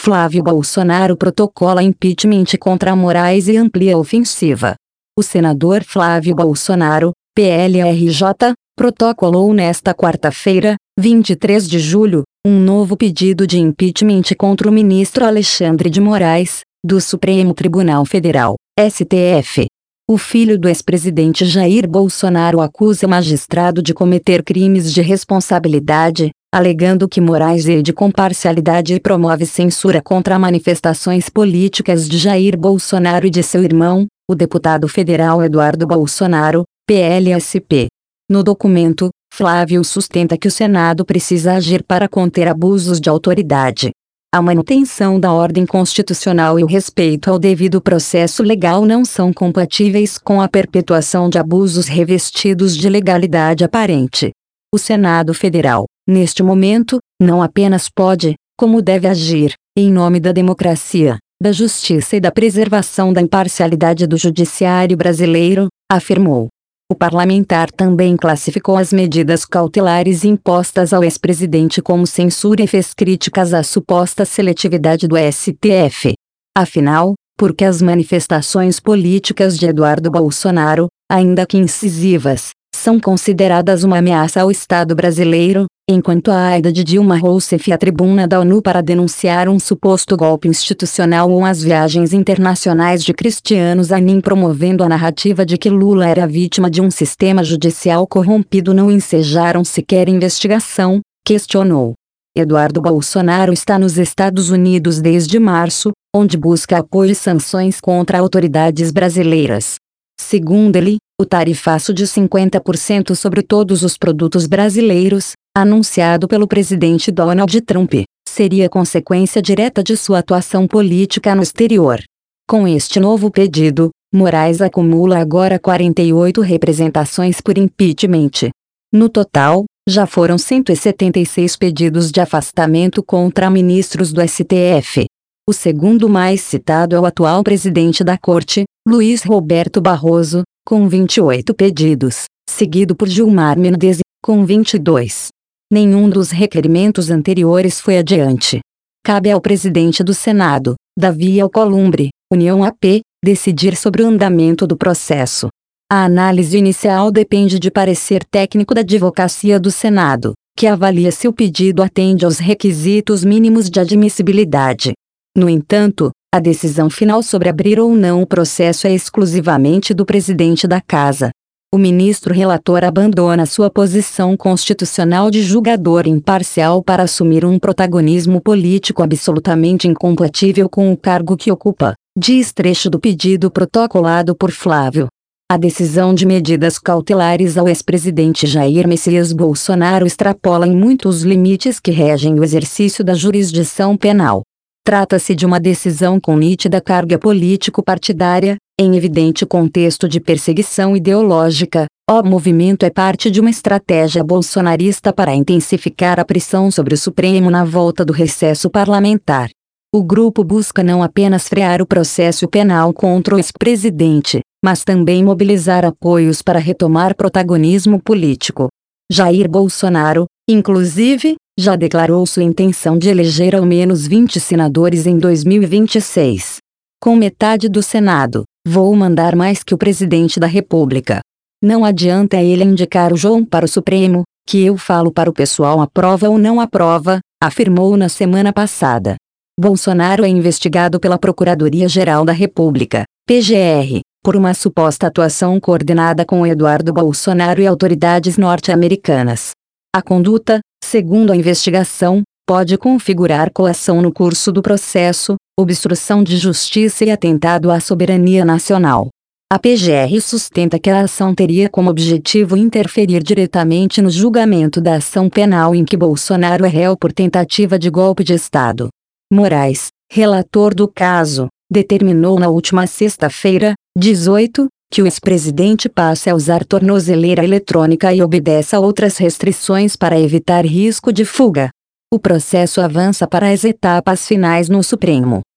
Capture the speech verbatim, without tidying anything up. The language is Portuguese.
Flávio Bolsonaro protocola impeachment contra Moraes e amplia a ofensiva. O senador Flávio Bolsonaro, P L R J, protocolou nesta quarta-feira, vinte e três de julho, um novo pedido de impeachment contra o ministro Alexandre de Moraes, do Supremo Tribunal Federal, S T F. O filho do ex-presidente Jair Bolsonaro acusa o magistrado de cometer crimes de responsabilidade, alegando que Moraes cede comparcialidade e promove censura contra manifestações políticas de Jair Bolsonaro e de seu irmão, o deputado federal Eduardo Bolsonaro, P L S P. No documento, Flávio sustenta que o Senado precisa agir para conter abusos de autoridade. A manutenção da ordem constitucional e o respeito ao devido processo legal não são compatíveis com a perpetuação de abusos revestidos de legalidade aparente. O Senado Federal, neste momento, não apenas pode, como deve agir, em nome da democracia, da justiça e da preservação da imparcialidade do judiciário brasileiro, afirmou. O parlamentar também classificou as medidas cautelares impostas ao ex-presidente como censura e fez críticas à suposta seletividade do S T F. Afinal, por que as manifestações políticas de Eduardo Bolsonaro, ainda que incisivas, são consideradas uma ameaça ao Estado brasileiro, enquanto a Aida de Dilma Rousseff à tribuna da ONU para denunciar um suposto golpe institucional ou as viagens internacionais de Cristiano Zanin promovendo a narrativa de que Lula era vítima de um sistema judicial corrompido não ensejaram sequer investigação, questionou. Eduardo Bolsonaro está nos Estados Unidos desde março, onde busca apoio e sanções contra autoridades brasileiras. Segundo ele, o tarifaço de cinquenta por cento sobre todos os produtos brasileiros, anunciado pelo presidente Donald Trump, seria consequência direta de sua atuação política no exterior. Com este novo pedido, Moraes acumula agora quarenta e oito representações por impeachment. No total, já foram cento e setenta e seis pedidos de afastamento contra ministros do S T F. O segundo mais citado é o atual presidente da Corte, Luiz Roberto Barroso, com vinte e oito pedidos, seguido por Gilmar Mendes, com vinte e dois. Nenhum dos requerimentos anteriores foi adiante. Cabe ao presidente do Senado, Davi Alcolumbre, União A P, decidir sobre o andamento do processo. A análise inicial depende de parecer técnico da Advocacia do Senado, que avalia se o pedido atende aos requisitos mínimos de admissibilidade. No entanto, a decisão final sobre abrir ou não o processo é exclusivamente do presidente da Casa. O ministro relator abandona sua posição constitucional de julgador imparcial para assumir um protagonismo político absolutamente incompatível com o cargo que ocupa, diz trecho do pedido protocolado por Flávio. A decisão de medidas cautelares ao ex-presidente Jair Messias Bolsonaro extrapola em muito os limites que regem o exercício da jurisdição penal. Trata-se de uma decisão com nítida carga político-partidária, em evidente contexto de perseguição ideológica. O movimento é parte de uma estratégia bolsonarista para intensificar a pressão sobre o Supremo na volta do recesso parlamentar. O grupo busca não apenas frear o processo penal contra o ex-presidente, mas também mobilizar apoios para retomar protagonismo político. Jair Bolsonaro, inclusive, já declarou sua intenção de eleger ao menos vinte senadores em dois mil e vinte e seis. Com metade do Senado, vou mandar mais que o presidente da República. Não adianta ele indicar o João para o Supremo, que eu falo para o pessoal aprova ou não aprova, afirmou na semana passada. Bolsonaro é investigado pela Procuradoria-Geral da República, P G R, por uma suposta atuação coordenada com Eduardo Bolsonaro e autoridades norte-americanas. A conduta, segundo a investigação, pode configurar coação no curso do processo, obstrução de justiça e atentado à soberania nacional. A P G R sustenta que a ação teria como objetivo interferir diretamente no julgamento da ação penal em que Bolsonaro é réu por tentativa de golpe de Estado. Moraes, relator do caso, determinou na última sexta-feira, dezoito, que o ex-presidente passe a usar tornozeleira eletrônica e obedeça a outras restrições para evitar risco de fuga. O processo avança para as etapas finais no Supremo.